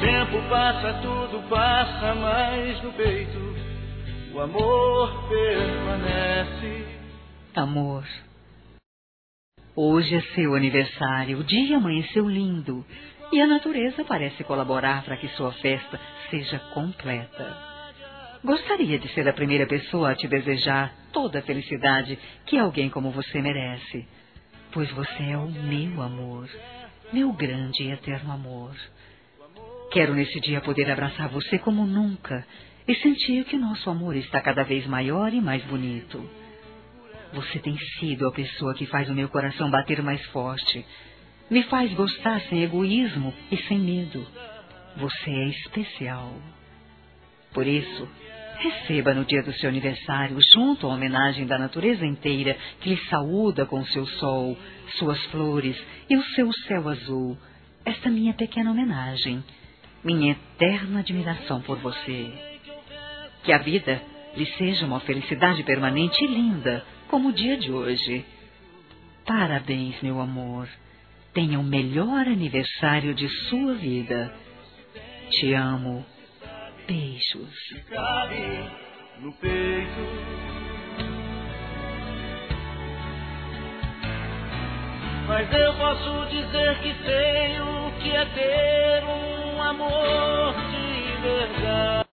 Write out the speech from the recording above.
tempo passa, tudo passa, mas no peito o amor permanece. Amor, hoje é seu aniversário, o dia amanheceu lindo e a natureza parece colaborar para que sua festa seja completa. Gostaria de ser a primeira pessoa a te desejar toda a felicidade que alguém como você merece, pois você é o meu amor, meu grande e eterno amor. Quero nesse dia poder abraçar você como nunca e sentir que nosso amor está cada vez maior e mais bonito. Você tem sido a pessoa que faz o meu coração bater mais forte, me faz gostar sem egoísmo e sem medo. Você é especial. Por isso, receba no dia do seu aniversário, junto à homenagem da natureza inteira que lhe saúda com seu sol, suas flores e o seu céu azul, esta minha pequena homenagem, minha eterna admiração por você. Que a vida lhe seja uma felicidade permanente e linda, como o dia de hoje. Parabéns, meu amor. Tenha o melhor aniversário de sua vida. Te amo. Beijos. Cabe no peito. Mas eu posso dizer que sei o que é ter um amor de verdade.